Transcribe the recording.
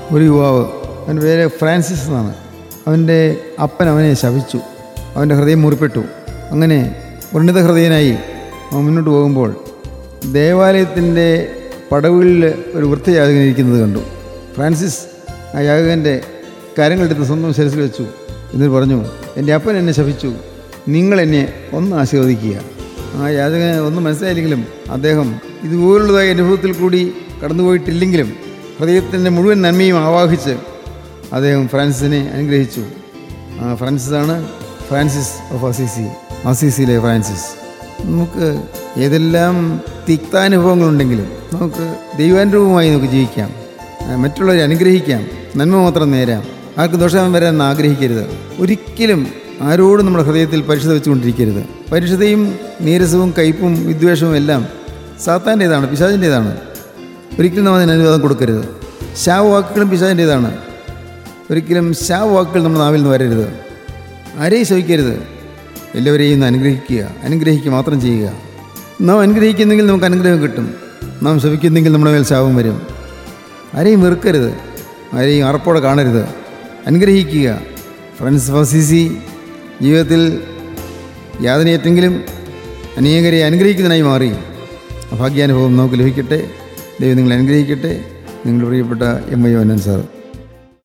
ഒരു യുവാവ്, അവൻ്റെ പേര് ഫ്രാൻസിസ് എന്നാണ്. അവൻ്റെ അപ്പൻ അവനെ ശപിച്ചു. അവൻ്റെ ഹൃദയം മുറിപ്പെട്ടു. അങ്ങനെ ഉന്നത ഹൃദയനായി അവൻ മുന്നോട്ട് പോകുമ്പോൾ ദേവാലയത്തിൻ്റെ പടവുകളിൽ ഒരു വൃദ്ധയാചകൻ ഇരിക്കുന്നത് കണ്ടു. ഫ്രാൻസിസ് ആ യാചകൻ്റെ കരങ്ങളെടുത്ത് സ്വന്തം ശിരസിൽ വെച്ചു. എന്നിട്ട് പറഞ്ഞു, എൻ്റെ അപ്പൻ എന്നെ ശപിച്ചു, നിങ്ങളെന്നെ ഒന്ന് ആശീർവദിക്കുക. ആ യാചകന് ഒന്നും മനസ്സിലായില്ലെങ്കിലും അദ്ദേഹം ഇതുപോലുള്ളതായ അനുഭവത്തിൽ കൂടി കടന്നുപോയിട്ടില്ലെങ്കിലും ഹൃദയത്തിൻ്റെ മുഴുവൻ നന്മയും ആവാഹിച്ച് അദ്ദേഹം ഫ്രാൻസിസിനെ അനുഗ്രഹിച്ചു. ഫ്രാൻസിസാണ് ഫ്രാൻസിസ് ഓഫ് അസീസി, അസീസിയിലെ ഫ്രാൻസിസ്. നമുക്ക് ഏതെല്ലാം തിക്താനുഭവങ്ങളുണ്ടെങ്കിലും നമുക്ക് ദൈവാനുരൂപമായി നമുക്ക് ജീവിക്കാം, മറ്റുള്ളവരെ അനുഗ്രഹിക്കാം, നന്മ മാത്രം നേരാം. ആർക്ക് ദോഷം വരാൻ ആഗ്രഹിക്കരുത്. ഒരിക്കലും ആരോടും നമ്മുടെ ഹൃദയത്തിൽ പരിശുദ്ധ വെച്ചുകൊണ്ടിരിക്കരുത്. പരിശുദ്ധയും നീരസവും കയ്പും വിദ്വേഷവും എല്ലാം സാത്താൻ്റേതാണ്, പിശാചിൻ്റേതാണ്. ഒരിക്കലും നാം അതിന് അനുവാദം കൊടുക്കരുത്. ശാപവാക്കുകളും പിശാചിൻ്റേതാണ്. ഒരിക്കലും ശാപവാക്കുകൾ നമ്മുടെ നാവിൽ നിന്ന് വരരുത്. ആരെയും ശവിക്കരുത്. എല്ലാവരെയും അനുഗ്രഹിക്കുക മാത്രം ചെയ്യുക. നാം അനുഗ്രഹിക്കുന്നെങ്കിൽ നമുക്ക് അനുഗ്രഹം കിട്ടും. നാം ശവിക്കുന്നെങ്കിൽ നമ്മുടെ മേൽ ശാപം വരും. ആരെയും വെറുക്കരുത്, ആരെയും അറപ്പോടെ കാണരുത്. അനുഗ്രഹിക്കുക. ഫ്രാൻസിസ് ഓഫ് അസീസി ജീവിതത്തിൽ യാതനയേറ്റെങ്കിലും അനേകരെ അനുഗ്രഹിക്കുന്നതിനായി മാറി. ഭാഗ്യാനുഭവം നമുക്ക് ലഭിക്കട്ടെ. ദൈവം നിങ്ങളെ അനുഗ്രഹിക്കട്ടെ. നിങ്ങളുടെ പ്രിയപ്പെട്ട എം. ഐ. Yohannan sir.